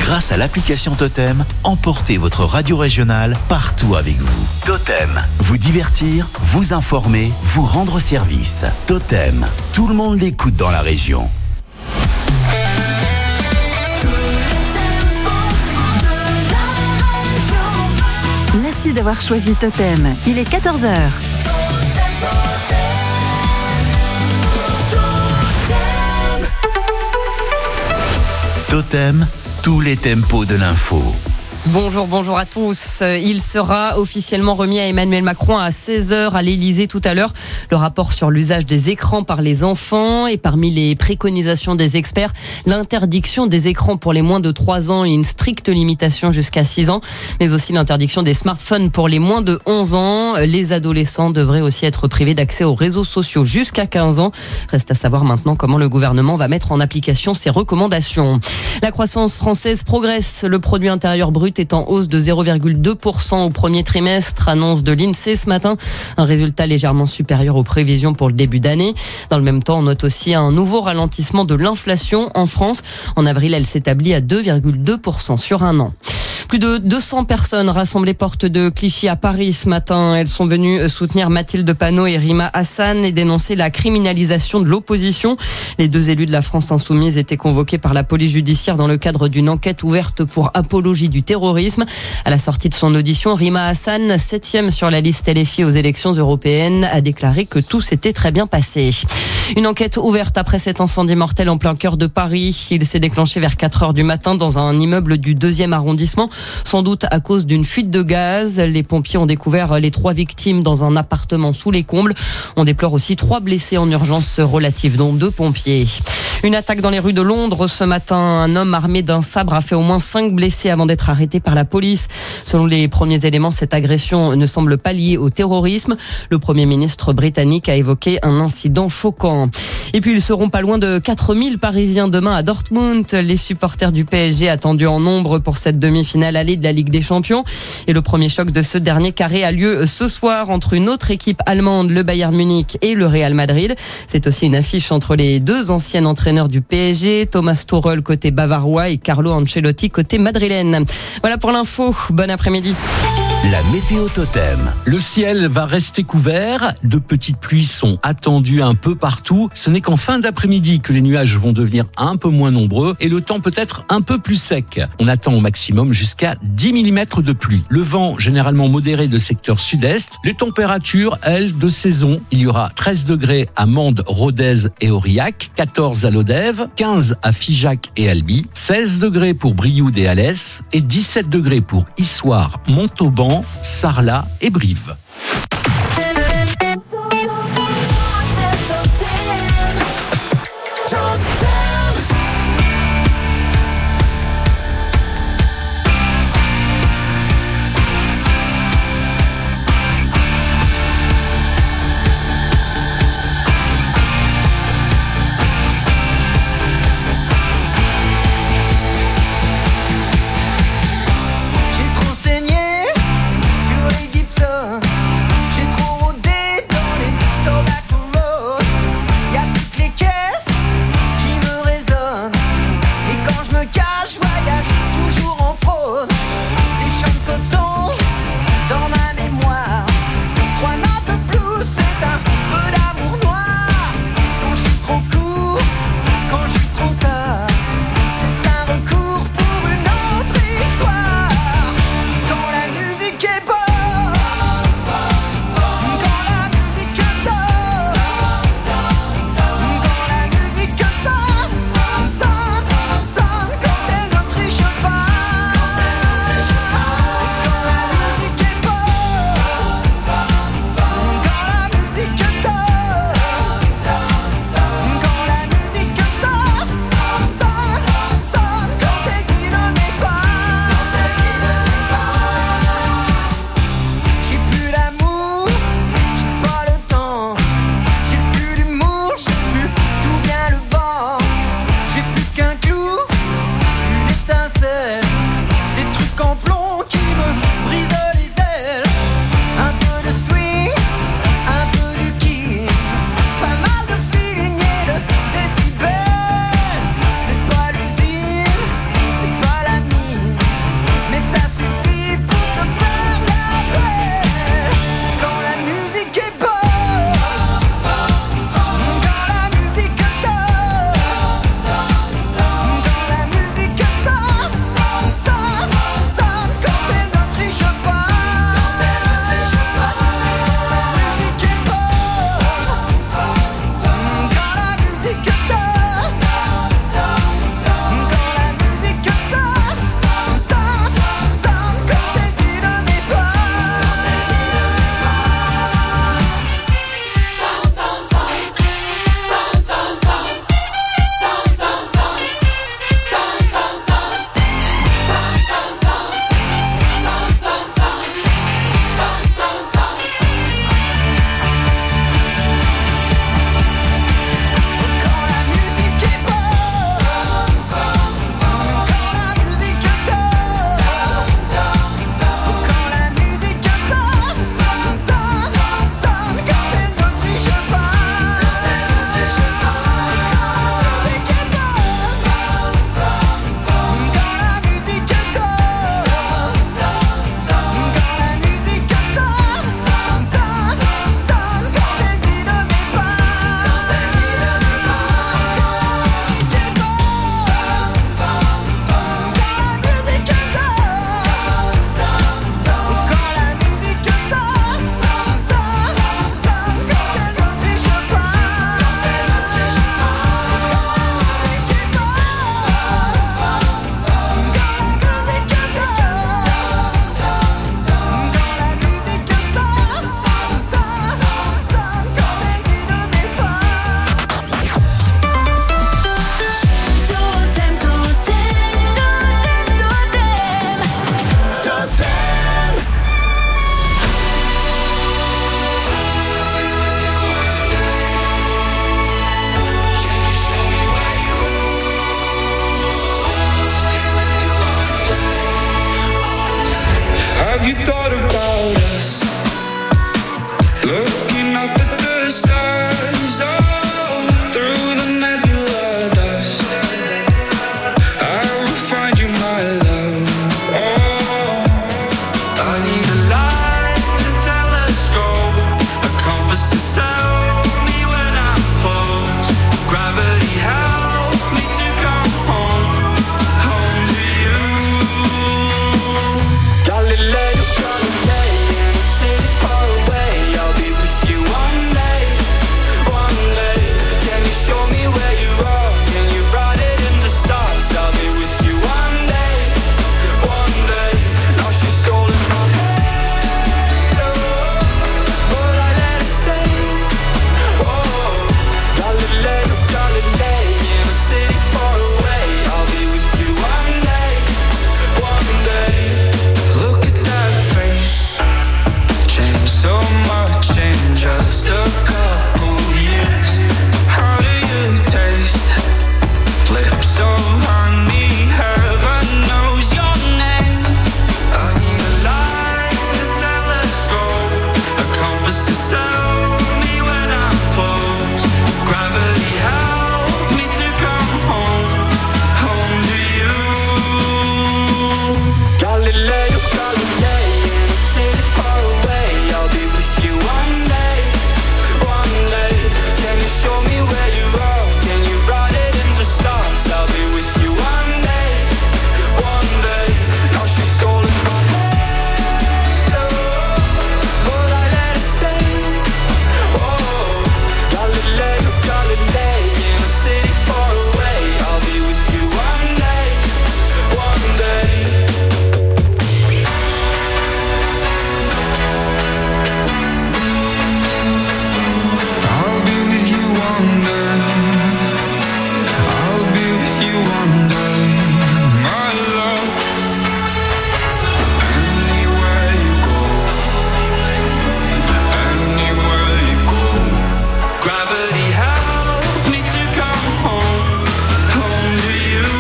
Grâce à l'application Totem, emportez votre radio régionale partout avec vous. Totem, vous divertir, vous informer, vous rendre service. Totem, tout le monde l'écoute dans la région. Merci d'avoir choisi Totem. Il est 14h. Totem, tous les tempos de l'info. Bonjour à tous. Il sera officiellement remis à Emmanuel Macron à 16h à l'Elysée tout à l'heure. Le rapport sur l'usage des écrans par les enfants et parmi les préconisations des experts, l'interdiction des écrans pour les moins de 3 ans et une stricte limitation jusqu'à 6 ans, mais aussi l'interdiction des smartphones pour les moins de 11 ans. Les adolescents devraient aussi être privés d'accès aux réseaux sociaux jusqu'à 15 ans. Reste à savoir maintenant comment le gouvernement va mettre en application ces recommandations. La croissance française progresse. Le produit intérieur brut est en hausse de 0,2% au premier trimestre, annonce de l'INSEE ce matin. Un résultat légèrement supérieur aux prévisions pour le début d'année. Dans le même temps, on note aussi un nouveau ralentissement de l'inflation en France. En avril, elle s'établit à 2,2% sur un an. Plus de 200 personnes rassemblées porte de Clichy à Paris ce matin. Elles sont venues soutenir Mathilde Panot et Rima Hassan et dénoncer la criminalisation de l'opposition. Les deux élus de la France insoumise étaient convoqués par la police judiciaire dans le cadre d'une enquête ouverte pour apologie du terrorisme. À la sortie de son audition, Rima Hassan, 7e sur la liste LFI aux élections européennes, a déclaré que tout s'était très bien passé. Une enquête ouverte après cet incendie mortel en plein cœur de Paris. Il s'est déclenché vers 4h du matin dans un immeuble du 2e arrondissement. Sans doute à cause d'une fuite de gaz. Les pompiers ont découvert les 3 victimes dans un appartement sous les combles. On déplore aussi 3 blessés en urgence relative, dont 2 pompiers. Une attaque dans les rues de Londres ce matin. Un homme armé d'un sabre a fait au moins 5 blessés avant d'être arrêté par la police. Selon les premiers éléments, cette agression ne semble pas liée au terrorisme. Le Premier ministre britannique a évoqué un incident choquant. Et puis ils seront pas loin de 4000 Parisiens demain à Dortmund. Les supporters du PSG attendus en nombre pour cette demi-finale allée de la Ligue des Champions. Et le premier choc de ce dernier carré a lieu ce soir entre une autre équipe allemande, le Bayern Munich, et le Real Madrid. C'est aussi une affiche entre les deux anciens entraîneurs du PSG, Thomas Tuchel côté bavarois et Carlo Ancelotti côté madrilène. Voilà pour l'info. Bon après-midi. La météo Totem. Le ciel va rester couvert, de petites pluies sont attendues un peu partout. Ce n'est qu'en fin d'après-midi que les nuages vont devenir un peu moins nombreux et le temps peut être un peu plus sec. On attend au maximum jusqu'à 10 mm de pluie. Le vent généralement modéré de secteur sud-est. Les températures, elles, de saison. Il y aura 13 degrés à Mende, Rodez et Aurillac, 14 à Lodève, 15 à Figeac et Albi, 16 degrés pour Brioude et Alès et 17 degrés pour Issoire, Montauban, Sarlat et Brive. you thought about us? Looking up at the stars, oh, through the nebula dust, I will find you, my love. Oh, I need a light, a telescope, a compass to tell me when I'm close. Gravity help me to come home, home to you. Galileo, Galilei, in a city far away, I'll be with you one day, one day. Can you show me where you are? Can you write it in the stars? I'll be with you one day, one day. Now she's all in my head, oh, but I let it stay. Oh, Galileo, Galilei, in a city far away, I'll be with you one day, one day. Look at that face, changed so much in just a couple years. How do you taste? Lips so honey, heaven knows your name. I need a light, a telescope, a compass to tell me when I'm close. Gravity help me to come home, home to you. Galileo, Galilei, in a city far away, I'll be with you one day, one day. Can you show me where you are? Can you write it in the stars? I'll be with you one day, one day. Now she's all in my head, oh, but I let it stay. Oh, Galileo, Galilei, in a city far away, I'll be with you one day, one day. I'll be with you one day. I'll be with you one day, my love. Anywhere you go, anywhere you go. Gravity help me to come home, home to you.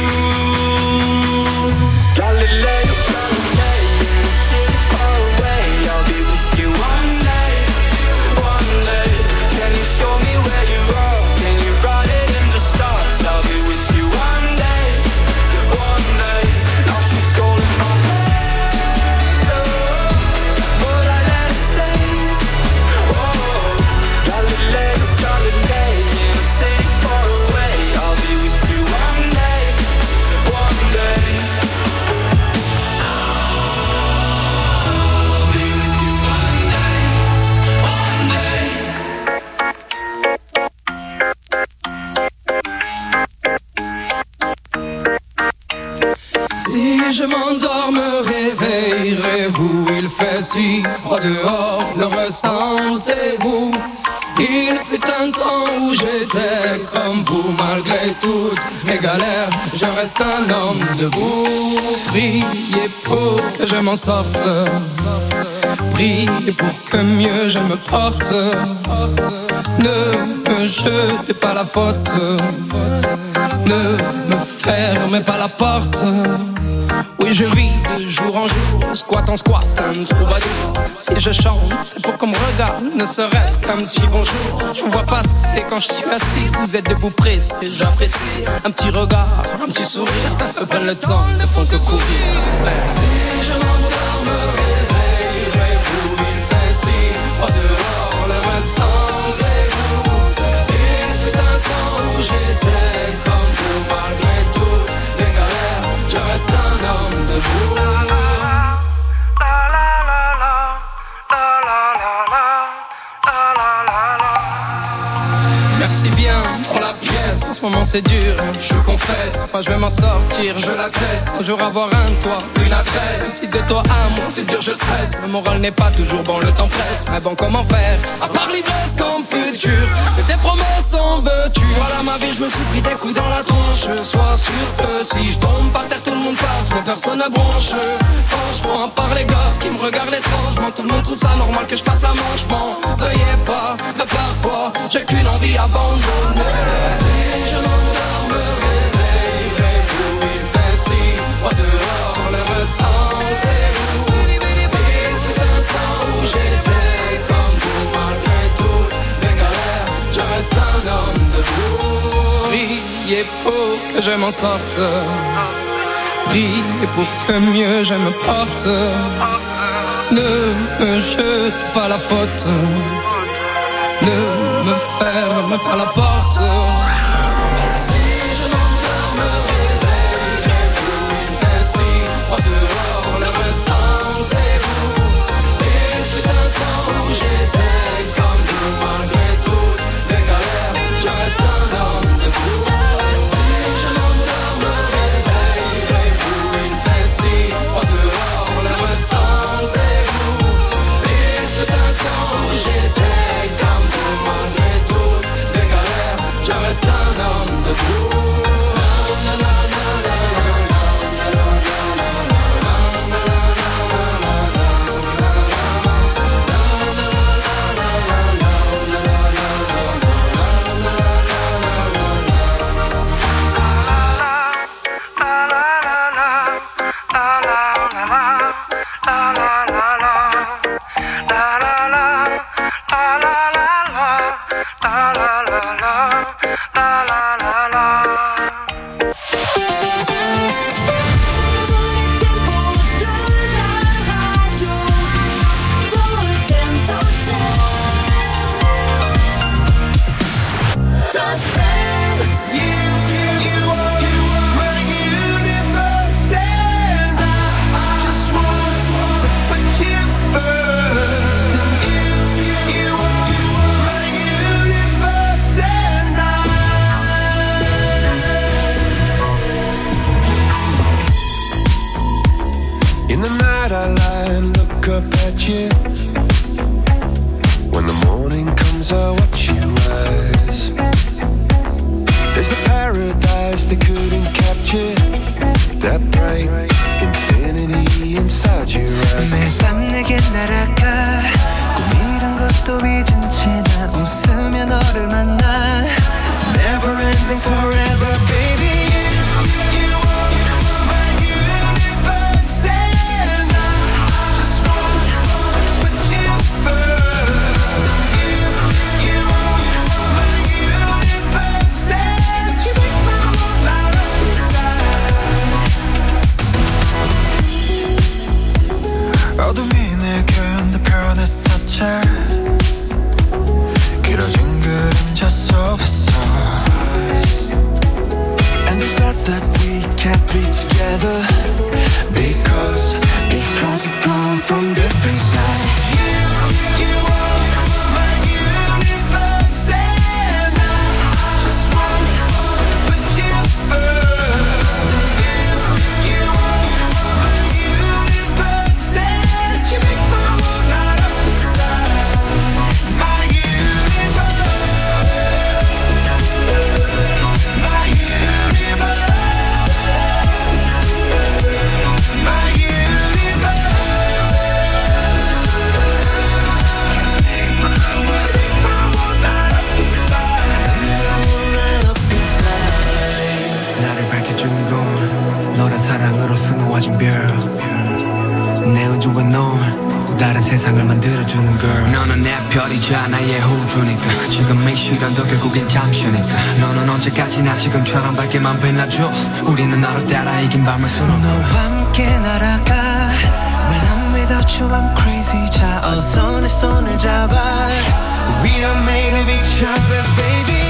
Galileo, Galilei, in a city far away, I'll be with you one day, one day. Can you show me where you are? Can you write it in the stars? I'll be with you one day, one day. Now she's all in my head, oh, but I let it stay. Oh, Galileo, Galilei, in a city far away, I'll be with you one day, one day. I'll be with you one day, one day. Si je m'endors, me réveillerez-vous? Il fait si froid dehors, le ressentez-vous? Il fut un temps où j'étais comme vous, malgré toutes mes galères, je reste un homme debout. Priez pour que je m'en sorte, priez pour que mieux je me porte. Ne me jetez pas la faute, ne me fermez pas la porte. Oui, je vis de jour en jour, squat en squat, un troubadour. Si je chante, c'est pour qu'on me regarde, ne serait-ce qu'un petit bonjour. Je vous vois passer quand je suis assis, vous êtes debout pressé, j'apprécie. Un petit regard, un petit sourire, me prennent le temps, ne font que courir. Si je m'endors, me réveillerez-vous? Il fait si froid dehors, le ressentez-vous? Il fut un temps où j'étais comme vous, malgré toutes les galères, je reste un homme debout. Merci bien pour la pièce, en ce moment c'est dur, je confesse. Moi je vais m'en sortir, je l'atteste. Un jour avoir un toit, une adresse. Si de toi à moi c'est dur, je stresse. Le moral n'est pas toujours bon, le temps presse. Mais bon, comment faire, à part l'ivresse comme futur? Que tes promesses en veux-tu? Voilà ma vie, je me suis pris des coups dans la tronche. Sois sûr que si je tombe par terre, tout le monde passe, mais personne ne bronche. Franchement, à part les gosses qui me regardent étrangement, tout le monde trouve ça normal que je fasse la manche. M'en veuillez pas, mais parfois j'ai qu'une envie abandonnée. Si je m'endors, me réveillerez-vous? Il fait si froid dehors, le ressentez-vous? Il m'en sorte. Prie pour que mieux je me porte. Ne me jete pas la faute. Ne me ferme pas la porte. Si je m'endors, me réveillerai-vous? Il fait si froid dehors, le ressentez-vous? Il fut un temps où j'étais comme vous, malgré toutes les galères, je reste un homme debout. Si je m'endors, me réveillerai-vous? Il fait si froid dehors, le ressentez-vous? Il fut un temps où j'étais comme vous, malgré toutes les galères, je reste un homme debout. When the morning comes, I watch you rise. There's a paradise they couldn't capture. That bright infinity inside your eyes. 매일 밤 내게 날아가 꿈이란 것도 잊은 채 나 웃으며 너를 만나. Never ending forever baby. 어둠이 내게 덮여냈었지. 길어진 그림자 속에서. And they said that we can't be together because we come from different sides. You are my universe and I just want to put you first. You are my universe and you make my world light up inside. My universe, my universe, my universe. 나를 밝혀주는 건 너란 사랑으로 수놓아진 별. 내 우주와 넌 또 다른 세상을 만들어주는 girl. 너는 내 별이자 나의 호주니까 지금의 시련도 결국엔 잠시니까. 너는 언제까지나 지금처럼 밝게만 빛나줘. 우리는 너를 따라 이긴 밤을 수놓아. 너와 함께 날아가. When I'm without you I'm crazy. 자 어서 내 손을 잡아. We are made of each other baby.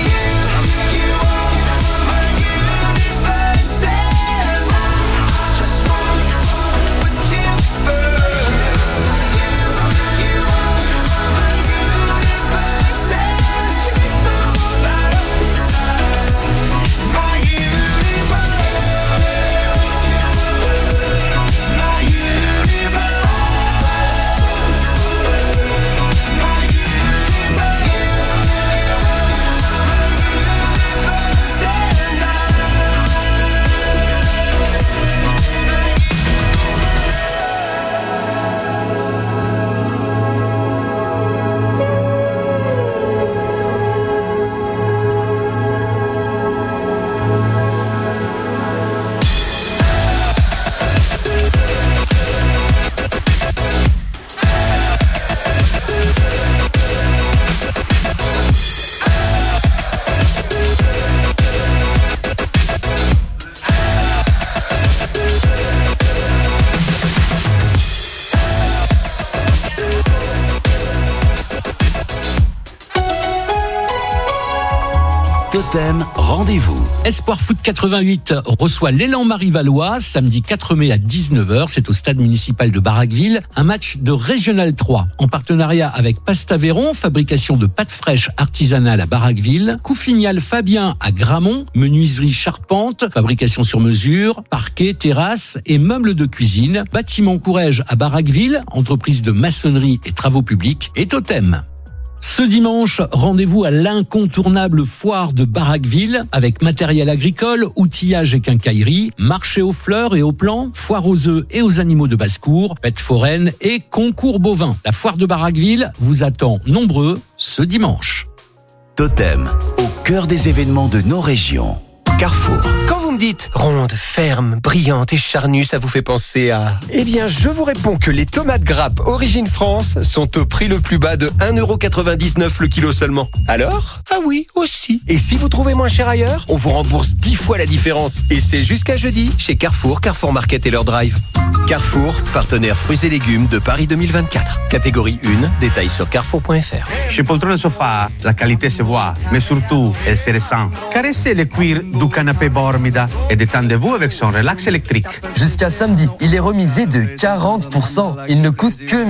Totem, rendez-vous. Espoir Foot 88 reçoit l'Élan Marie-Valois samedi 4 mai à 19h. C'est au stade municipal de Barraqueville. Un match de Régional 3 en partenariat avec Pastaveron, fabrication de pâtes fraîches artisanales à Barraqueville. Coufignal Fabien à Gramont, menuiserie charpente, fabrication sur mesure, parquet, terrasse et meubles de cuisine. Bâtiment Courrèges à Barraqueville, entreprise de maçonnerie et travaux publics. Et Totem. Ce dimanche, rendez-vous à l'incontournable foire de Barraqueville avec matériel agricole, outillage et quincaillerie, marché aux fleurs et aux plants, foire aux œufs et aux animaux de basse-cour, fêtes foraines et concours bovins. La foire de Barraqueville vous attend nombreux ce dimanche. Totem, au cœur des événements de nos régions. Carrefour. Quand vous me dites ronde, ferme, brillante et charnue, ça vous fait penser à... Eh bien, je vous réponds que les tomates grappes Origine France sont au prix le plus bas de 1,99€ le kilo seulement. Alors ? Ah oui, aussi. Et si vous trouvez moins cher ailleurs, on vous rembourse 10 fois la différence. Et c'est jusqu'à jeudi chez Carrefour, Carrefour Market et leur drive. Carrefour, partenaire fruits et légumes de Paris 2024. Catégorie 1, détails sur carrefour.fr. Chez Poltrone Sofa, la qualité se voit, mais surtout, elle se ressent. Caressez le cuir du canapé Bormida et détendez-vous avec son relax électrique. Jusqu'à samedi, il est remisé de 40%. Il ne coûte que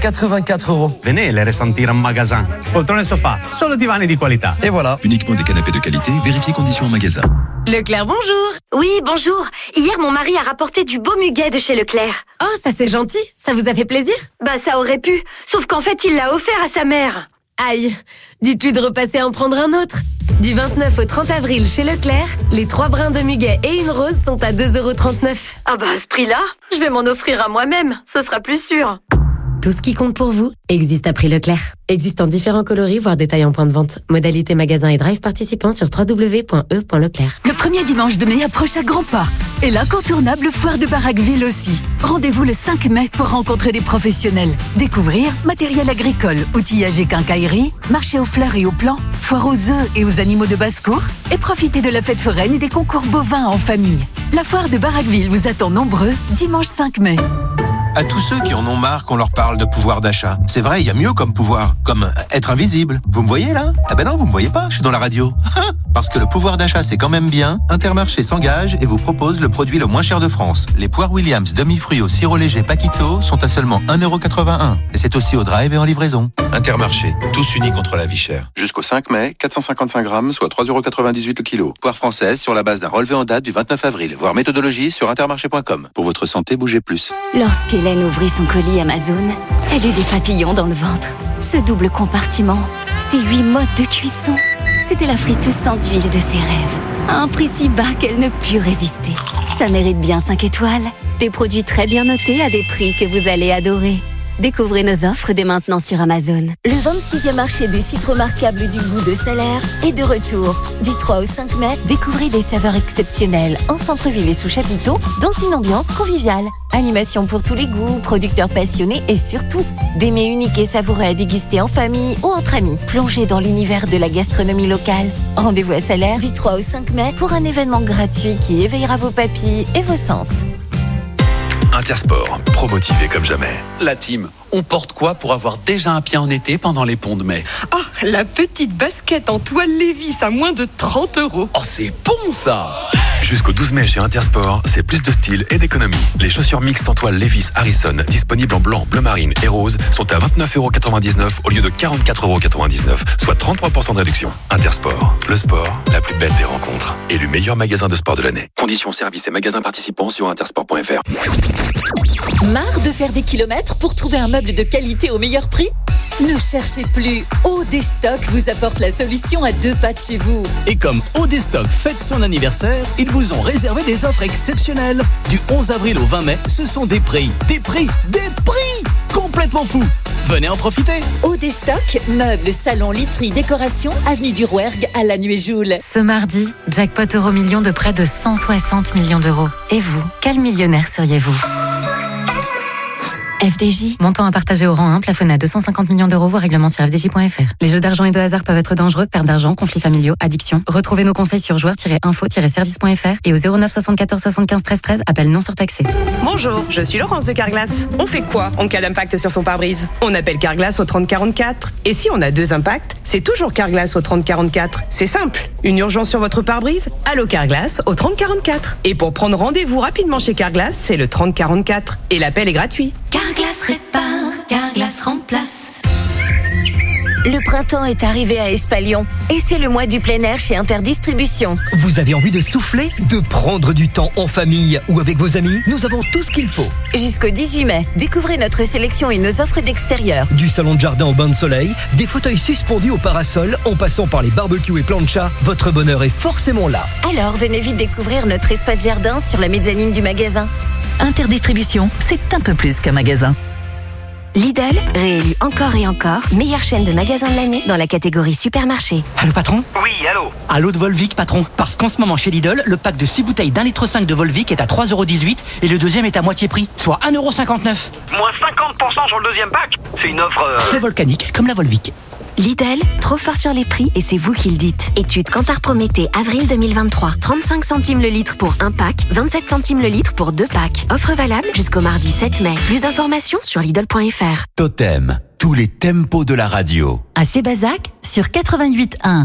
1184€. Venez le ressentir en magasin. Poltrone Sofa, solo divani di qualità. Et voilà. Uniquement des canapés de qualité, vérifiez conditions en magasin. Leclerc, bonjour. Oui, bonjour. Hier, mon mari a rapporté du beau muguet de chez Leclerc. Oh, ça c'est gentil. Ça vous a fait plaisir ? Bah, ça aurait pu. Sauf qu'en fait, il l'a offert à sa mère. Aïe, dites-lui de repasser en prendre un autre. Du 29 au 30 avril chez Leclerc, les 3 brins de muguet et une rose sont à 2,39€. Ah bah, à ce prix-là, je vais m'en offrir à moi-même. Ce sera plus sûr. Tout ce qui compte pour vous existe à prix Leclerc. Existe en différents coloris, voire détails en point de vente. Modalité magasin et drive participants sur www.e.leclerc. Le premier dimanche de mai approche à grands pas. Et l'incontournable foire de Barraqueville aussi. Rendez-vous le 5 mai pour rencontrer des professionnels. Découvrir matériel agricole, outillage et quincaillerie, marché aux fleurs et aux plants, foire aux œufs et aux animaux de basse-cour, et profiter de la fête foraine et des concours bovins en famille. La foire de Barraqueville vous attend nombreux dimanche 5 mai. À tous ceux qui en ont marre qu'on leur parle de pouvoir d'achat. C'est vrai, il y a mieux comme pouvoir, comme être invisible. Vous me voyez là ? Ah ben non, vous me voyez pas, je suis dans la radio. Parce que le pouvoir d'achat c'est quand même bien, Intermarché s'engage et vous propose le produit le moins cher de France. Les poires Williams demi-fruits au sirop léger Paquito sont à seulement 1,81€. Et c'est aussi au drive et en livraison. Intermarché, tous unis contre la vie chère. Jusqu'au 5 mai, 455 grammes, soit 3,98€ le kilo. Poire française sur la base d'un relevé en date du 29 avril. Voir méthodologie sur intermarché.com. Pour votre santé, bougez plus. Lorsqu'Hélène ouvrit son colis Amazon, elle eut des papillons dans le ventre. Ce double compartiment, ces 8 modes de cuisson, c'était la friteuse sans huile de ses rêves. À un prix si bas qu'elle ne put résister. Ça mérite bien 5 étoiles. Des produits très bien notés à des prix que vous allez adorer. Découvrez nos offres dès maintenant sur Amazon. Le 26e marché des sites remarquables du goût de Salaire est de retour. Du 3 au 5 mai, découvrez des saveurs exceptionnelles en centre-ville et sous chapiteau dans une ambiance conviviale. Animation pour tous les goûts, producteurs passionnés et surtout des mets uniques et savoureux à déguster en famille ou entre amis. Plongez dans l'univers de la gastronomie locale. Rendez-vous à Salaire du 3 au 5 mai pour un événement gratuit qui éveillera vos papilles et vos sens. Intersport, pro-motivé comme jamais. La team, on porte quoi pour avoir déjà un pied en été pendant les ponts de mai ? Ah, la petite basket en toile Levi's à moins de 30€. Oh, c'est bon ça ! Jusqu'au 12 mai chez Intersport, c'est plus de style et d'économie. Les chaussures mixtes en toile Levi's Harrison, disponibles en blanc, bleu marine et rose, sont à 29,99€ au lieu de 44,99€, soit 33% de réduction. Intersport, le sport, la plus belle des rencontres. Élu meilleur magasin de sport de l'année. Conditions, services et magasins participants sur intersport.fr. Marre de faire des kilomètres pour trouver un meuble de qualité au meilleur prix ? Ne cherchez plus. Odestock vous apporte la solution à 2 pas de chez vous. Et comme Odestock fête son anniversaire, ils vous ont réservé des offres exceptionnelles. Du 11 avril au 20 mai, ce sont des prix complètement fous. Venez en profiter. Odestock, meubles, salons, literie, décoration, avenue du Rouergue à Lannuéjoul. Ce mardi, jackpot Euromillions de près de 160 millions d'euros. Et vous, quel millionnaire seriez-vous ? FDJ. Montant à partager au rang 1, plafonné à 250 millions d'euros, voire règlement sur fdj.fr. Les jeux d'argent et de hasard peuvent être dangereux, perte d'argent, conflits familiaux, addiction. Retrouvez nos conseils sur joueurs-info-service.fr et au 09 74 75 13 13, appel non surtaxé. Bonjour, je suis Laurence de Carglass. On fait quoi en cas d'impact sur son pare-brise? On appelle Carglass au 3044. Et si on a 2 impacts, c'est toujours Carglass au 3044. C'est simple. Une urgence sur votre pare-brise? Allô Carglass au 3044. Et pour prendre rendez-vous rapidement chez Carglass, c'est le 3044. Et l'appel est gratuit. Carglass répare, Carglass remplace. Le printemps est arrivé à Espalion et c'est le mois du plein air chez Interdistribution. Vous avez envie de souffler, de prendre du temps en famille ou avec vos amis? Nous avons tout ce qu'il faut. Jusqu'au 18 mai, découvrez notre sélection et nos offres d'extérieur. Du salon de jardin au bain de soleil, des fauteuils suspendus au parasol, en passant par les barbecues et planchas, votre bonheur est forcément là. Alors venez vite découvrir notre espace jardin sur la mezzanine du magasin. Interdistribution, c'est un peu plus qu'un magasin. Lidl, réélu encore et encore, meilleure chaîne de magasins de l'année dans la catégorie supermarché. Allô patron? Oui, allô? Allô de Volvic patron? Parce qu'en ce moment chez Lidl, le pack de 6 bouteilles d'1,5 litre de Volvic est à 3,18€ et le deuxième est à moitié prix, soit 1,59€. Moins 50% sur le deuxième pack? C'est une offre... Très volcanique, comme la Volvic. Lidl, trop fort sur les prix et c'est vous qui le dites. Étude Kantar Prométhée, avril 2023. 35 centimes le litre pour un pack, 27 centimes le litre pour 2 packs. Offre valable jusqu'au mardi 7 mai. Plus d'informations sur Lidl.fr. Totem, tous les tempos de la radio. À Sébazac, sur 88.1.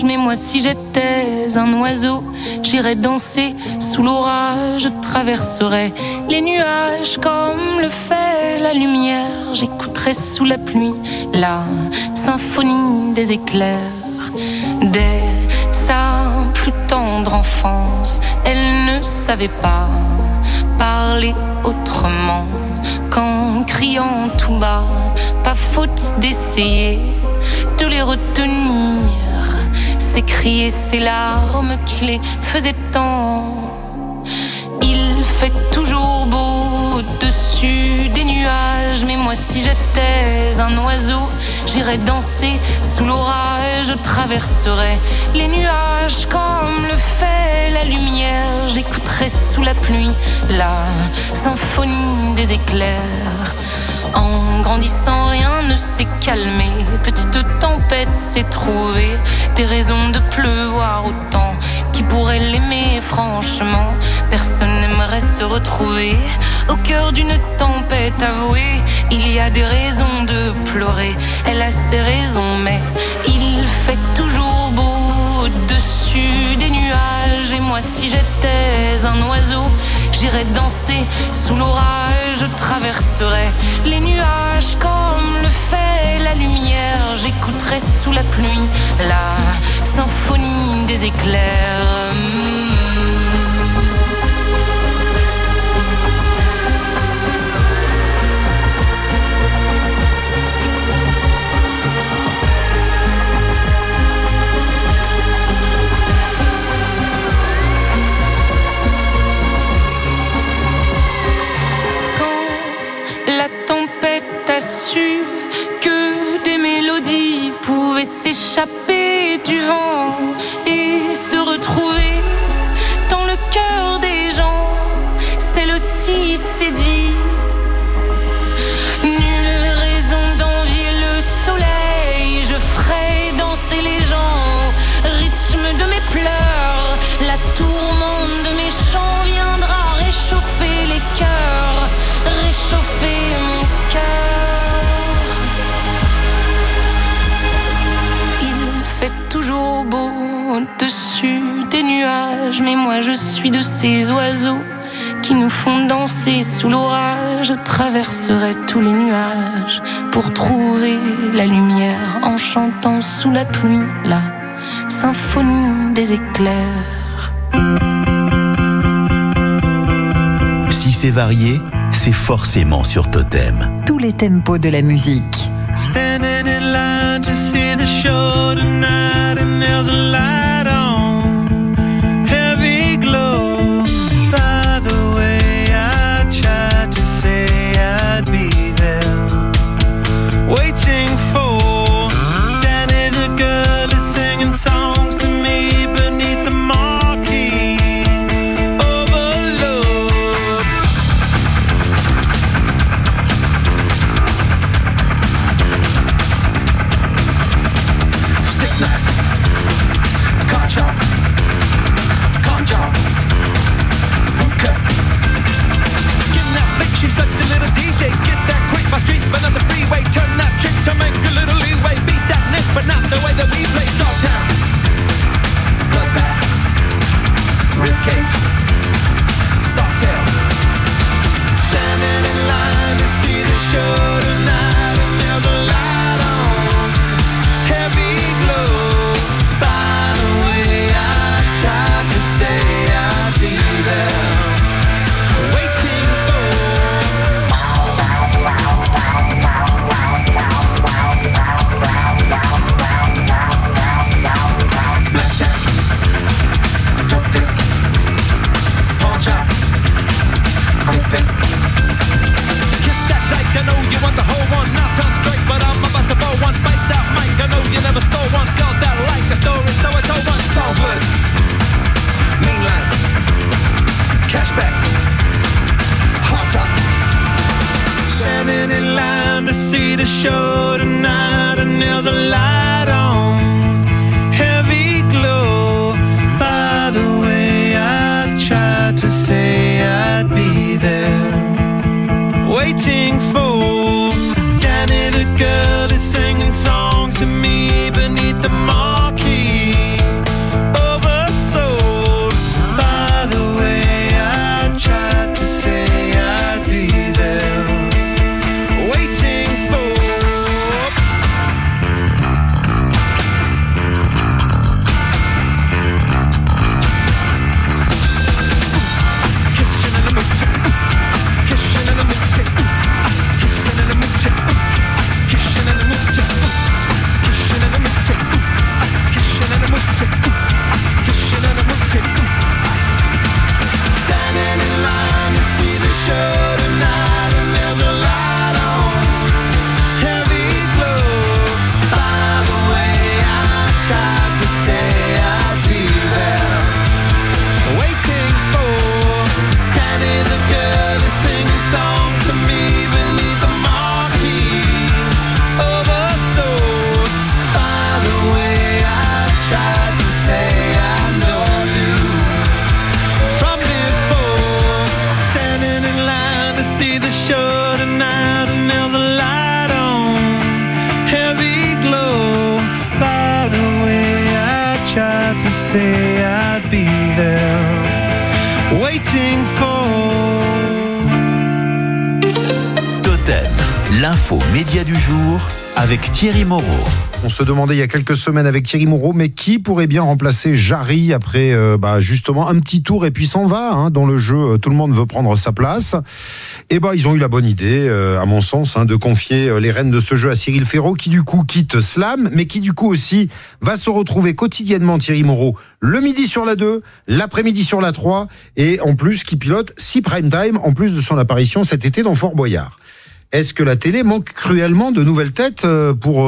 nuages, mais moi si j'étais un oiseau, j'irais danser sous l'orage, je traverserais les nuages comme le fait la lumière, j'écouterais sous la pluie la symphonie des éclairs. Dès sa plus tendre enfance, elle ne savait pas parler autrement qu'en criant tout bas. Pas faute d'essayer de les retenir, ces cris et ces larmes qui les faisaient tant. Il fait toujours beau au-dessus des nuages, mais moi si j'étais un oiseau, j'irais danser sous l'orage, je traverserais les nuages comme le fait la lumière, j'écouterais sous la pluie la symphonie des éclairs. En grandissant, rien ne s'est calmé, petite tempête s'est trouvée, des raisons de pleuvoir autant. Qui pourrait l'aimer franchement? Personne n'aimerait se retrouver au cœur d'une tempête avouée. Il y a des raisons de pleurer, elle a ses raisons, mais il fait toujours beau au-dessus des nuages. Et moi si j'étais un oiseau, j'irais danser sous l'orage, je traverserais les nuages comme le fait la lumière, j'écouterais sous la pluie la symphonie des éclairs. La tempête a su que des mélodies pouvaient s'échapper du vent et se retrouver dans le cœur des gens. Celle aussi s'est dit, nulle raison d'envier le soleil, je ferai danser les gens au rythme de mes pleurs. La tourmente de mes chants viendra réchauffer les cœurs, réchauffer mon cœur. Il fait toujours beau au-dessus des nuages, mais moi je suis de ces oiseaux qui nous font danser sous l'orage. Je traverserai tous les nuages pour trouver la lumière en chantant sous la pluie la symphonie des éclairs. Si c'est varié, c'est forcément sur Totem. Tous les tempos de la musique. Standing in line to see the show tonight, and there's a light on, heavy glow. By the way, I tried to say I'd be there, waiting for Danny the girl is singing songs to me beneath the marquee. Overload. Stick knife, cut chop, okay. Skin that flick, she's such a little DJ. Get that quick, my street, but not the freeway. Turn that trick to make a little leeway. Beat that nick, but not the way that we play. Dogtown, bloodbath, ribcage, startail. Standing in line to see the show tonight, and there's a light on, heavy glow. By the way, I tried to say I'd be there, waiting for. proud to say I'd be there, waiting for. Totem, l'info média du jour avec Thierry Moreau. On se demandait il y a quelques semaines avec Thierry Moreau, mais qui pourrait bien remplacer Jarry après justement un petit tour et puis s'en va dans le jeu. Tout le monde veut prendre sa place. Et ils ont eu la bonne idée, à mon sens, de confier les rênes de ce jeu à Cyril Ferraud, qui du coup quitte Slam, mais qui du coup aussi va se retrouver quotidiennement, Thierry Moreau, le midi sur la 2, l'après-midi sur la 3, et en plus qui pilote 6 prime time, en plus de son apparition cet été dans Fort Boyard. Est-ce que la télé manque cruellement de nouvelles têtes pour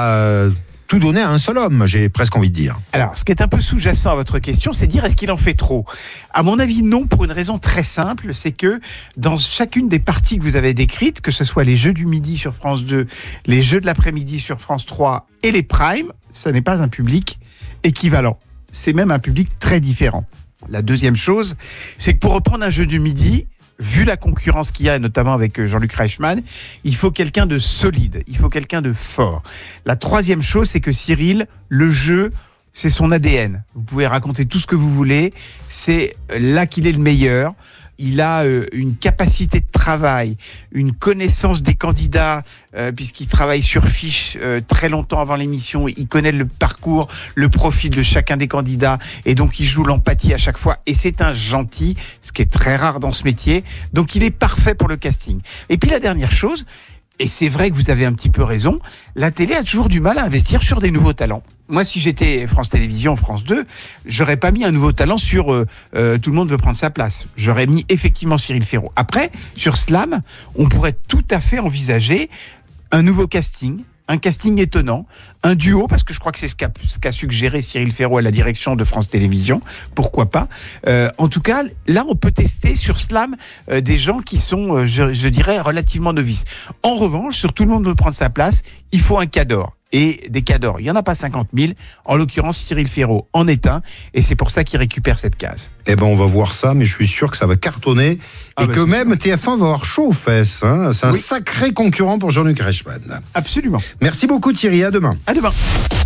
tout donner à un seul homme, j'ai presque envie de dire? Alors, ce qui est un peu sous-jacent à votre question, c'est de dire est-ce qu'il en fait trop? À mon avis, non, pour une raison très simple, c'est que dans chacune des parties que vous avez décrites, que ce soit les jeux du midi sur France 2, les jeux de l'après-midi sur France 3 et les primes, ça n'est pas un public équivalent. C'est même un public très différent. La deuxième chose, c'est que pour reprendre un jeu du midi, vu la concurrence qu'il y a, notamment avec Jean-Luc Reichmann, il faut quelqu'un de solide, il faut quelqu'un de fort. La troisième chose, c'est que Cyril, le jeu, c'est son ADN. Vous pouvez raconter tout ce que vous voulez, c'est là qu'il est le meilleur. Il a une capacité de travail, une connaissance des candidats, puisqu'il travaille sur fiche très longtemps avant l'émission. Il connaît le parcours, le profil de chacun des candidats, et donc il joue l'empathie à chaque fois. Et c'est un gentil, ce qui est très rare dans ce métier. Donc il est parfait pour le casting. Et puis la dernière chose, et c'est vrai que vous avez un petit peu raison, la télé a toujours du mal à investir sur des nouveaux talents. Moi, si j'étais France Télévisions, France 2, j'aurais pas mis un nouveau talent sur Tout le monde veut prendre sa place. J'aurais mis effectivement Cyril Ferraud. Après, sur Slam, on pourrait tout à fait envisager un nouveau casting, un casting étonnant, un duo, parce que je crois que c'est ce qu'a suggéré Cyril Ferraud à la direction de France Télévisions. Pourquoi pas? En tout cas, là, on peut tester sur Slam des gens qui sont, je dirais, relativement novices. En revanche, sur Tout le monde veut prendre sa place, il faut un cador. Et des cadors, il n'y en a pas 50 000. En l'occurrence, Cyril Ferraud en est un. Et c'est pour ça qu'il récupère cette case. On va voir ça, mais je suis sûr que ça va cartonner. Et que même TF1 va avoir chaud aux fesses. C'est un sacré concurrent pour Jean-Luc Reichmann. Absolument. Merci beaucoup Thierry, à demain. À demain.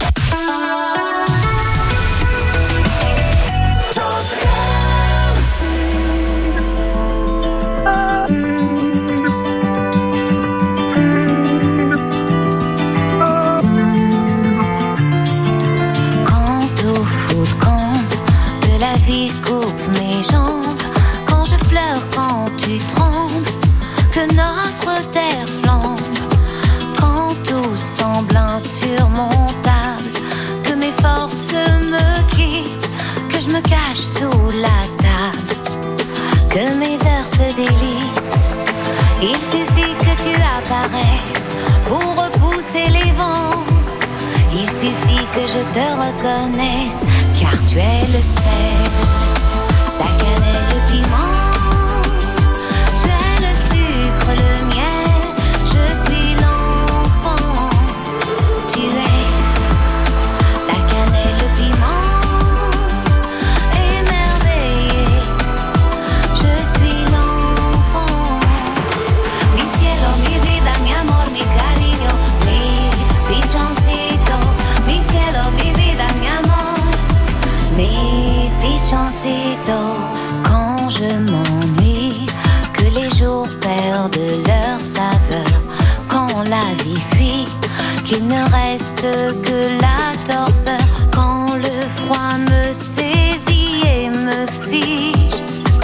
Coupe mes jambes quand je pleure, quand tu trembles, que notre terre flambe, quand tout semble insurmontable, que mes forces me quittent, que je me cache sous la table, que mes heures se délitent. Il suffit que tu apparaisses pour repousser les vents. Il suffit que je te reconnaisse, car tu es le sel, la cannelle, le piment. Tu es le sucre, le miel, je suis l'enfant. Tu es la cannelle, le piment, émerveillé. Je suis l'enfant. Mi cielo, mi vida, mi amor, mi cariño, mi pichoncito. Mi cielo, mi vida, mi amor, mi pichoncito. Quand je m'ennuie, que les jours perdent leur saveur, quand la vie fuit, qu'il ne reste que la torpeur, quand le froid me saisit et me fige,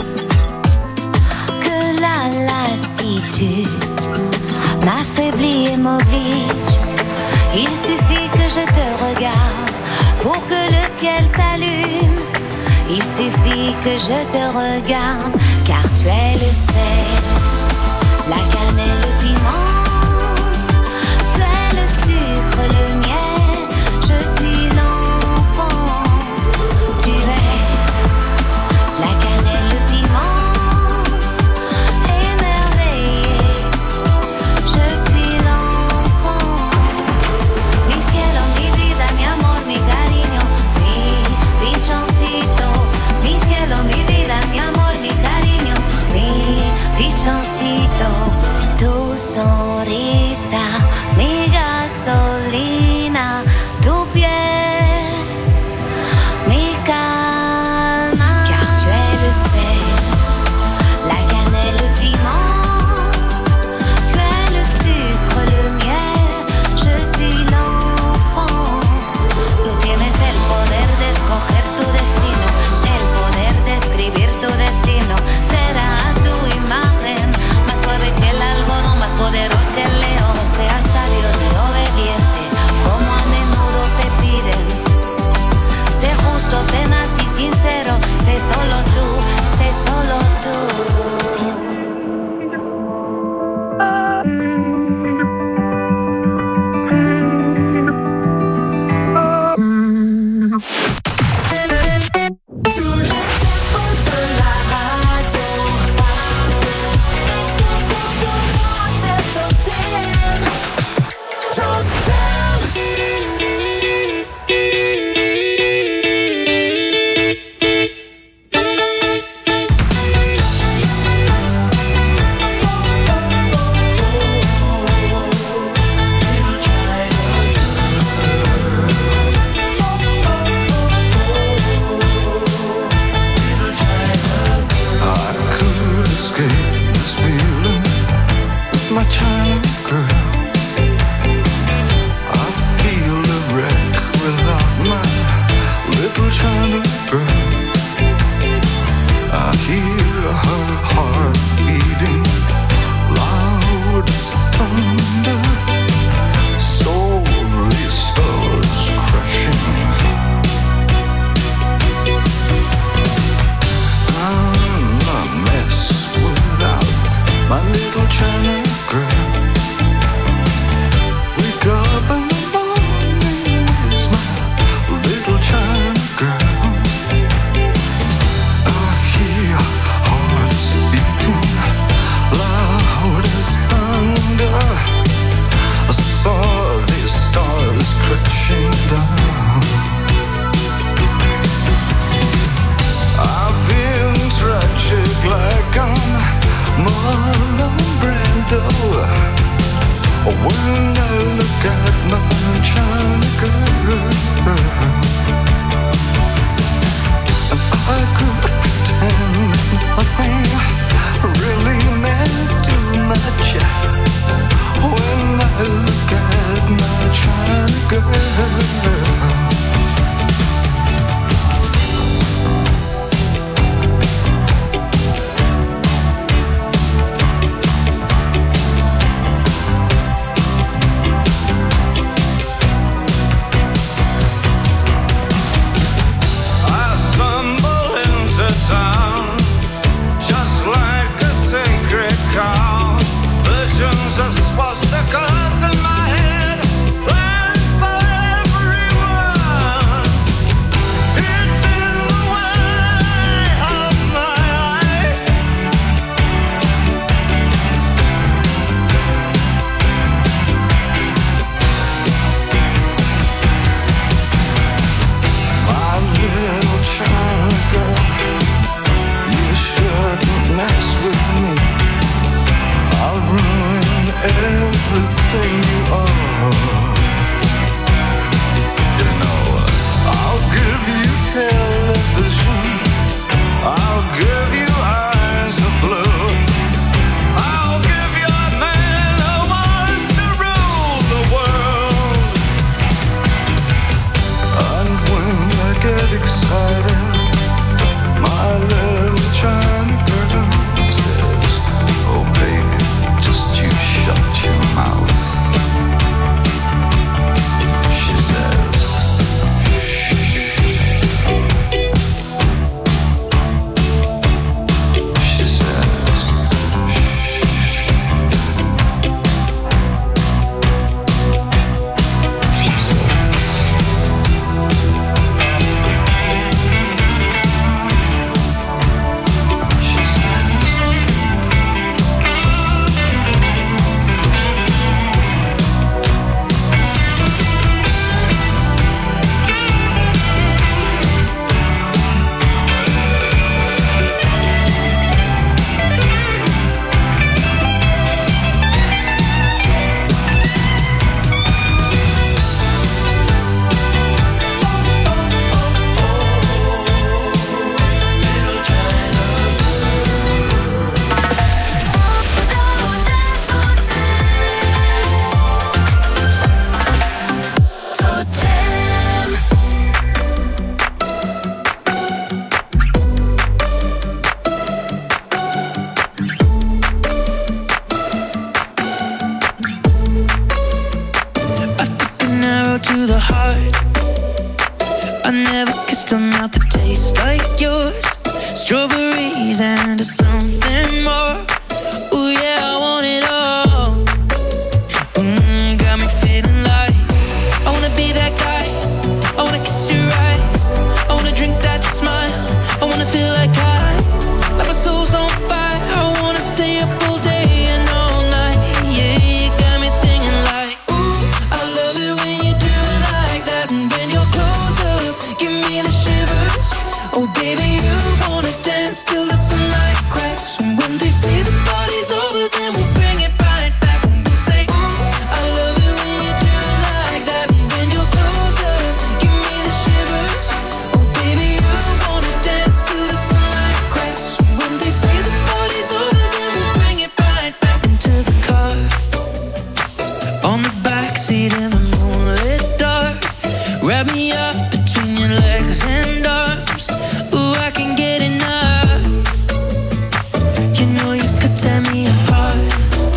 que la lassitude m'affaiblit et m'oblige. Il suffit que je te regarde pour que le ciel s'allume. Il suffit que je te regarde, car tu es le sel, la cannelle, le piment. Tu es le sucre, le miel, je suis l'enfant. Tu es la cannelle, le piment, émerveillé. Je suis l'enfant. Mi cielo, mi vida, mi amor, mi cariño, mi pichoncito. Mi cielo, mi vida, mi amor, mi cariño, mi pichoncito. Tous sont justo, tenaz y sincero. Sé solo tú, sé solo tú. taste a mouth that tastes like yours. Strawberries and something more. Ooh yeah, I want it all. Got me feeling like I wanna be that guy. I wanna kiss your eyes. I wanna drink that smile. I wanna feel like like my soul's on fire. I wanna stay up all day and all night. Yeah, you got me singing like, ooh, I love it when you do it like that. And when you're close up, give me the shivers. Oh baby, you wanna dance till the sunlight cracks. And when they say the party's over, then we'll bring it right back. And we'll say, ooh, I love it when you do it like that. And when you're close up, give me the shivers. Oh baby, you wanna dance till the sunlight cracks. When they say the party's over, then we'll bring it right back into the car. On the backseat in the moonlit dark. Wrap me up between your legs and arms. Ooh, I can get enough. You know you could tear me apart.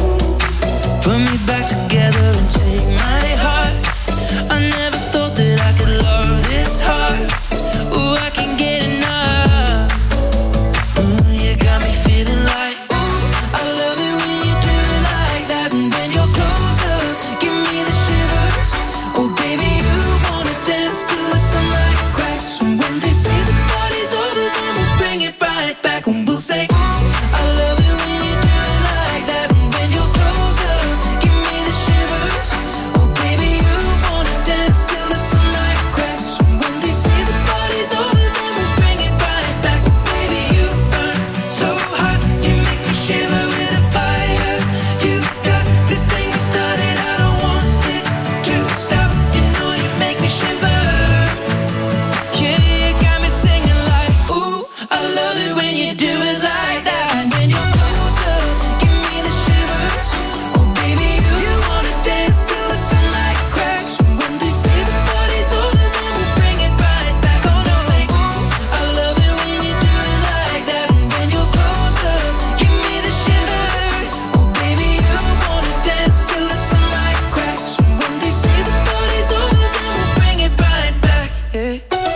Put me back together and take my heart. I never thought that I could love this hard. Ooh, I can get enough. Ooh, you got me feeling like, ooh, I love it when you do it like that. And when you're close up, give me the shivers. Oh baby, you wanna dance till the sunlight cracks. And when they say the party's over, then we'll bring it right back. And we'll say, ooh, I love it when you do it like that. And when you're close up, give me the shivers. Oh baby, you wanna dance till the sunlight cracks. And when they say the party's over, then we'll bring it right back. Oh baby, you burn so hot, you make me shiver with the fire. You got this thing you started, I don't want it to stop. You know you make me shiver. Yeah, you got me singing like, ooh, I love it when you do it like that. And when you're close up, give me the shivers. Oh baby, you wanna dance till the sunlight cracks. And when they say the party's over, then we'll bring it right back. Oh no, say, ooh, I love it when you do it like that. And when you're close up, give me the shivers. Oh baby, you wanna dance till the sunlight cracks. And when they say the party's over, then we'll bring it right back. Yeah.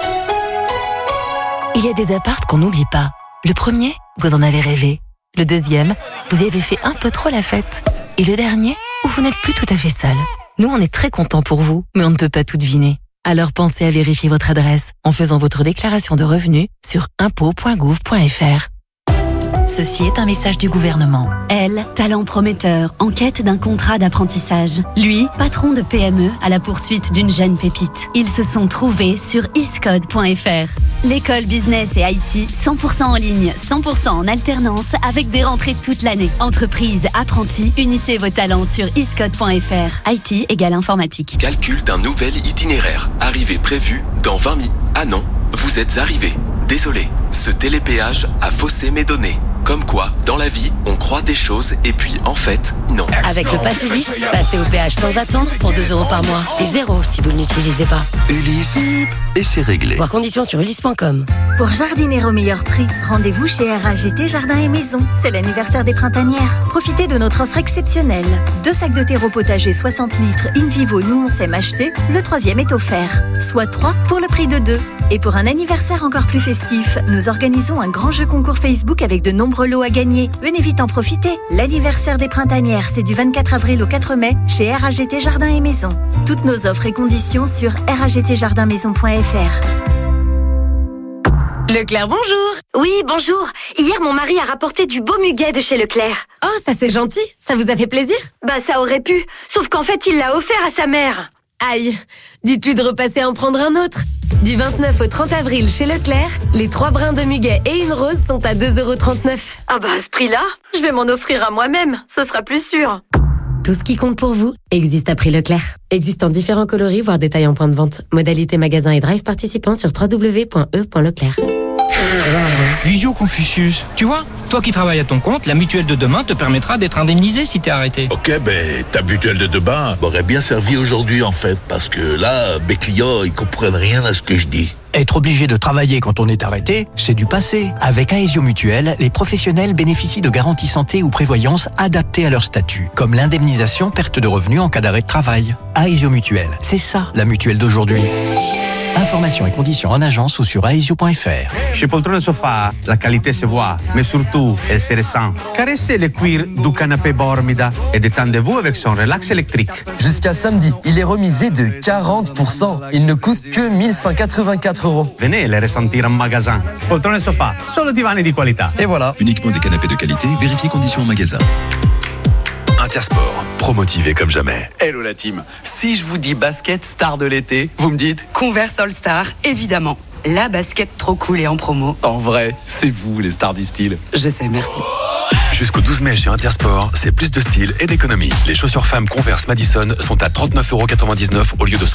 Il y a des apparts qu'on n'oublie pas. Le premier, vous en avez rêvé. Le deuxième, vous y avez fait un peu trop la fête. Et le dernier, où vous n'êtes plus tout à fait seul. Nous, on est très contents pour vous, mais on ne peut pas tout deviner. Alors pensez à vérifier votre adresse en faisant votre déclaration de revenus sur impôts.gouv.fr. Ceci est un message du gouvernement. Elle, talent prometteur, en quête d'un contrat d'apprentissage. Lui, patron de PME à la poursuite d'une jeune pépite. Ils se sont trouvés sur iscode.fr. L'école business et IT 100% en ligne, 100% en alternance avec des rentrées toute l'année. Entreprise, apprentis, unissez vos talents sur iscode.fr. IT égale informatique. Calcul d'un nouvel itinéraire. Arrivée prévue dans 20 minutes. Ah non, vous êtes arrivé. Désolé, ce télépéage a faussé mes données. Comme quoi, dans la vie, on croit des choses et puis en fait, non. Avec le Pass Ulysse, passez au péage sans attendre pour 2 € par mois. Et 0 si vous ne l'utilisez pas. Ulysse, et c'est réglé. Voir conditions sur ulysse.com. Pour jardiner au meilleur prix, rendez-vous chez RAGT Jardin et Maison. C'est l'anniversaire des printanières. Profitez de notre offre exceptionnelle. 2 sacs de terreau potager 60 litres in vivo Nuancem achetés, le 3e est offert. Soit 3 pour le prix de 2. Et pour un anniversaire encore plus festif, nous organisons un grand jeu concours Facebook avec de nombreux lots à gagner. Venez vite en profiter. L'anniversaire des printanières, c'est du 24 avril au 4 mai chez RAGT Jardin et Maison. Toutes nos offres et conditions sur ragtjardinmaison.fr. Leclerc, bonjour. Oui, bonjour. Hier, mon mari a rapporté du beau muguet de chez Leclerc. Oh, ça c'est gentil. Ça vous a fait plaisir? Bah, ça aurait pu. Sauf qu'en fait, il l'a offert à sa mère. Aïe, dites-lui de repasser en prendre un autre. Du 29 au 30 avril chez Leclerc, les 3 brins de muguet et une rose sont à 2,39 €. Ah bah à ce prix-là, je vais m'en offrir à moi-même, ce sera plus sûr. Tout ce qui compte pour vous existe à prix Leclerc. Existe en différents coloris, voire détails en point de vente. Modalité magasin et drive participants sur www.e.leclerc. Visio Confucius, tu vois, toi qui travailles à ton compte, la mutuelle de demain te permettra d'être indemnisé si t'es arrêté. Ok, ben ta mutuelle de demain m'aurait bien servi aujourd'hui en fait, parce que là, mes clients, ils comprennent rien à ce que je dis. Être obligé de travailler quand on est arrêté, c'est du passé. Avec Aesio Mutuelle, les professionnels bénéficient de garanties santé ou prévoyance adaptées à leur statut, comme l'indemnisation perte de revenus en cas d'arrêt de travail. Aesio Mutuelle, c'est ça la mutuelle d'aujourd'hui. Informations et conditions en agence ou sur aesio.fr. Chez Poltrone Sofa, la qualité se voit, mais surtout, elle se ressent. Caressez le cuir du canapé Bormida et détendez-vous avec son relax électrique. Jusqu'à samedi, il est remisé de 40%. Il ne coûte que 1184 €. Venez les ressentir en magasin. Poltrone Sofa, solo divani di qualità. Et voilà. Uniquement des canapés de qualité, vérifiez conditions en magasin. Intersport, promotivé comme jamais. Hello la team. Si je vous dis basket star de l'été, vous me dites Converse All Star, évidemment. La basket trop cool et en promo. En vrai, c'est vous les stars du style. Je sais, merci. Jusqu'au 12 mai chez Intersport, c'est plus de style et d'économie. Les chaussures femmes Converse Madison sont à 39,99 € au lieu de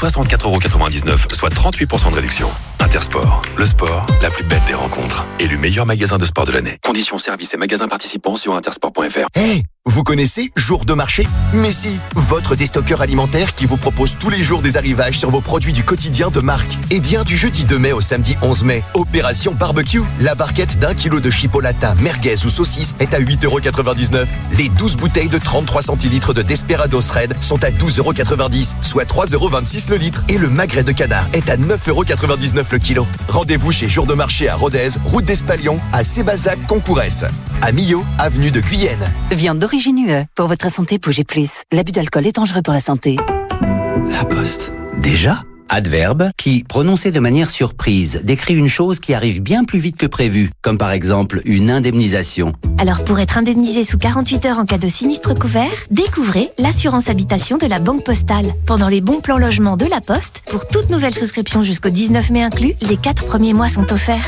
64,99 €, soit 38% de réduction. Intersport, le sport, la plus belle des rencontres. Élu meilleur magasin de sport de l'année. Conditions, services et magasins participants sur intersport.fr. Hey, vous connaissez Jour de marché? Mais si, votre déstockeur alimentaire qui vous propose tous les jours des arrivages sur vos produits du quotidien de marque. Et bien, du jeudi 2 mai au samedi 11 mai, Opération Barbecue, la barquette d'1 kilo de chipolata, merguez ou saucisse est à 8,99 €. Les 12 bouteilles de 33 centilitres de Desperados Red sont à 12,90 €, soit 3,26 € le litre. Et le magret de canard est à 9,99 € le kilo. Rendez-vous chez Jour de marché à Rodez, route d'Espalion, à Sébazac, Concourès. À Millau, avenue de Guyenne. Viande d'origine UE. Pour votre santé, bougez plus. L'abus d'alcool est dangereux pour la santé. La Poste. Déjà ? Adverbe qui, prononcé de manière surprise, décrit une chose qui arrive bien plus vite que prévu, comme par exemple une indemnisation. Alors pour être indemnisé sous 48 heures en cas de sinistre couvert, découvrez l'assurance habitation de la Banque Postale. Pendant les bons plans logement de la Poste, pour toute nouvelle souscription jusqu'au 19 mai inclus, les 4 premiers mois sont offerts.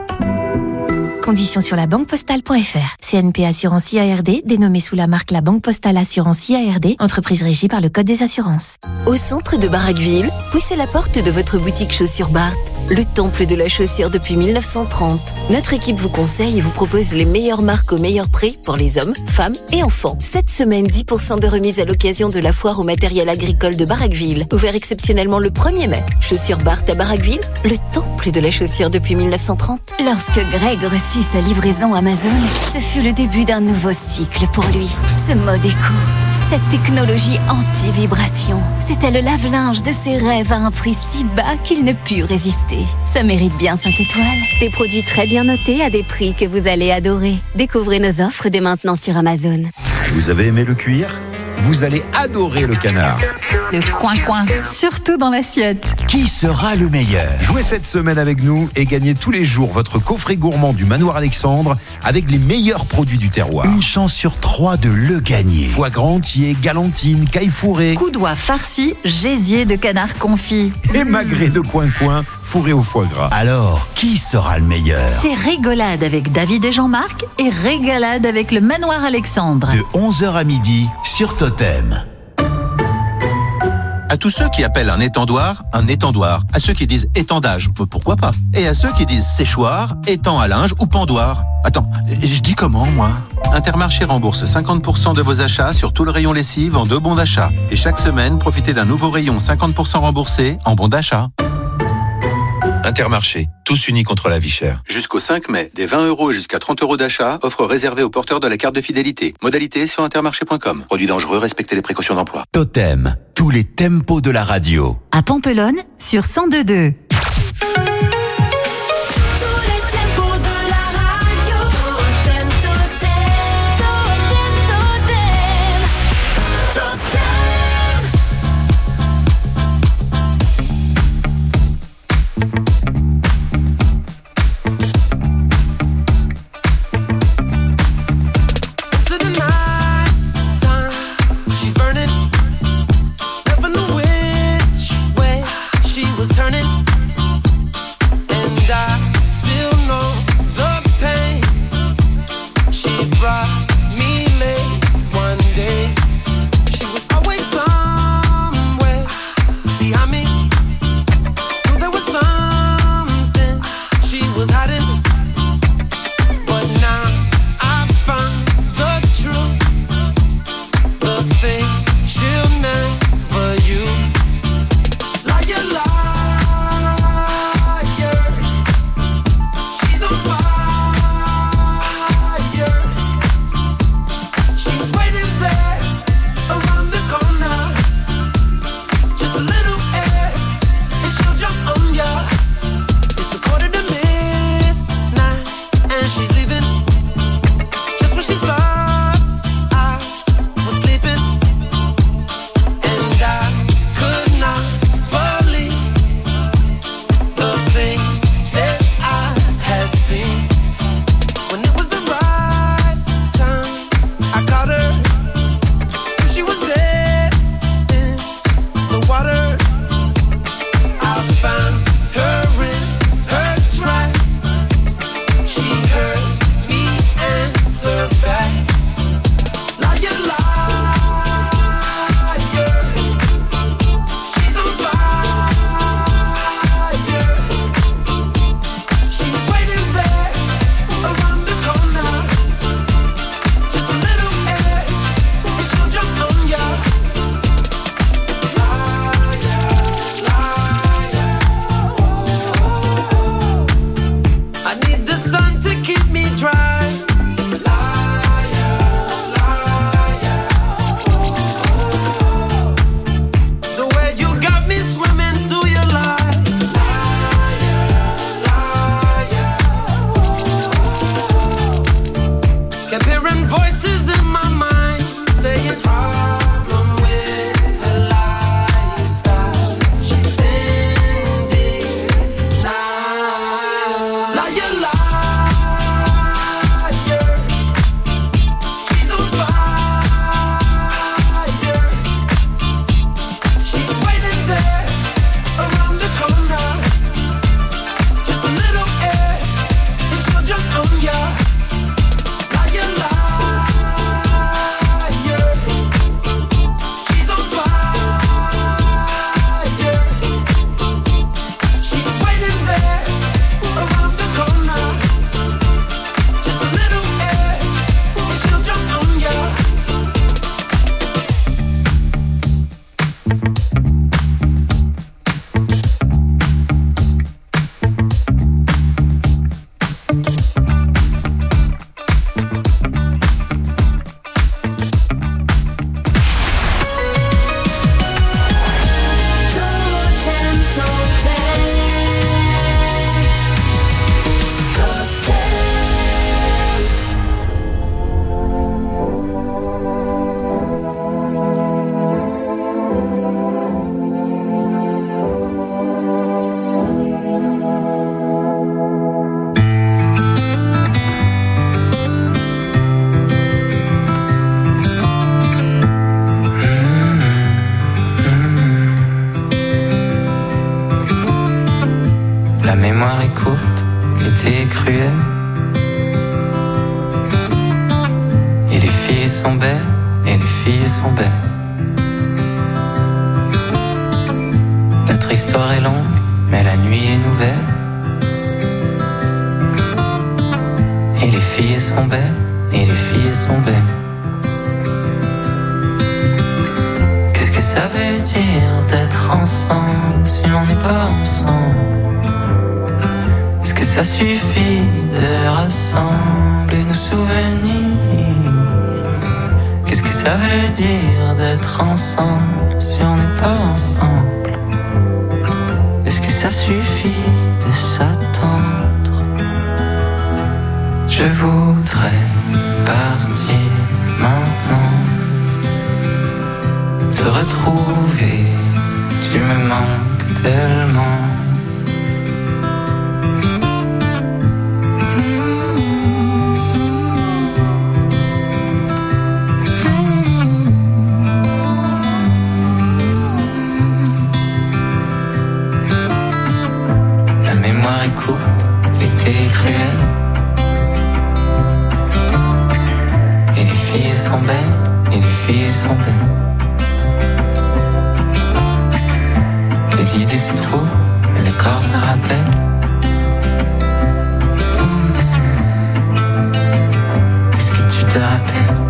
Conditions sur la banquepostale.fr. CNP Assurance IARD, dénommée sous la marque La Banque Postale Assurance IARD, entreprise régie par le Code des assurances. Au centre de Barraqueville, poussez la porte de votre boutique Chaussures Bart, le temple de la chaussure depuis 1930. Notre équipe vous conseille et vous propose les meilleures marques au meilleur prix pour les hommes, femmes et enfants. Cette semaine, 10% de remise à l'occasion de la foire au matériel agricole de Barraqueville, ouvert exceptionnellement le 1er mai. Chaussures Bart à Barraqueville, le temple de la chaussure depuis 1930. Lorsque Greg reçut sa livraison Amazon, ce fut le début d'un nouveau cycle pour lui. Ce mode éco, cette technologie anti-vibration, c'était le lave-linge de ses rêves à un prix si bas qu'il ne put résister. Ça mérite bien 5 étoiles. Des produits très bien notés à des prix que vous allez adorer. Découvrez nos offres dès maintenant sur Amazon. Vous avez aimé le cuir ? Vous allez adorer le canard. Le coin-coin, surtout dans l'assiette. Qui sera le meilleur ? Jouez cette semaine avec nous et gagnez tous les jours votre coffret gourmand du Manoir Alexandre avec les meilleurs produits du terroir. Une chance sur 3 de le gagner. Foie gras entier, galantine, caille fourrée. Coudois farci, gésier de canard confit. Et magret de coin-coin fourré au foie gras. Alors, qui sera le meilleur ? C'est Rigolade avec David et Jean-Marc et Régalade avec le Manoir Alexandre. De 11h à midi sur Totem. À tous ceux qui appellent un étendoir, à ceux qui disent étendage, pourquoi pas, et à ceux qui disent séchoir, étang à linge ou pendoir. Attends, je dis comment, moi ? Intermarché rembourse 50% de vos achats sur tout le rayon lessive en 2 bons d'achat. Et chaque semaine, profitez d'un nouveau rayon 50% remboursé en bons d'achat. Intermarché, tous unis contre la vie chère. Jusqu'au 5 mai, des 20 € et jusqu'à 30 € d'achat, offre réservée aux porteurs de la carte de fidélité. Modalité sur intermarché.com. Produit dangereux, respectez les précautions d'emploi. Totem, tous les tempos de la radio. À Pampelonne, sur 102.2. Yeah. hearing voices in my mind saying problem with her lifestyle. She's in denial. Liar, liar. She's on fire. She's waiting there around the corner. Just a little air and she'll jump on ya. Liar, liar. She's on fire. She's waiting there around the corner. Just a little air and she'll jump on ya. La mémoire est courte, l'été est cruel. Et les filles sont belles, et les filles sont belles. Notre histoire est longue, mais la nuit est nouvelle. Et les filles sont belles, et les filles sont belles. Qu'est-ce que ça veut dire d'être ensemble si on n'est pas ensemble? Est-ce que ça suffit de rassembler nos souvenirs? Qu'est-ce que ça veut dire d'être ensemble si on n'est pas ensemble? Est-ce que ça suffit de s'attendre? Je voudrais partir maintenant, te retrouver, tu me manques tellement. La mémoire est courte, l'été est cruel. Et les filles sont belles, et les filles sont belles. Les idées se trouvent, mais le corps se rappelle. Est-ce que tu te rappelles?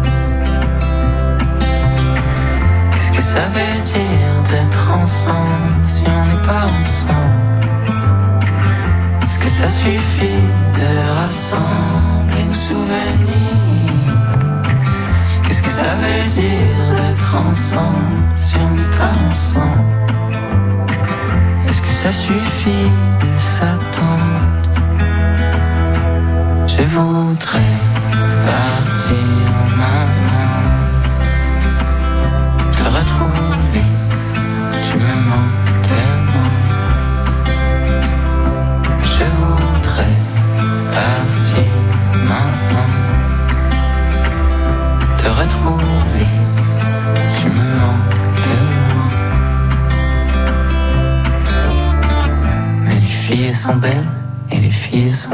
Qu'est-ce que ça veut dire d'être ensemble si on n'est pas ensemble? Est-ce que ça suffit de rassembler nos souvenirs? Qu'est-ce que ça veut dire d'être ensemble si on n'est pas ensemble? Est-ce que ça suffit de s'attendre? Je voudrais partir maintenant, te retrouver, tu me manques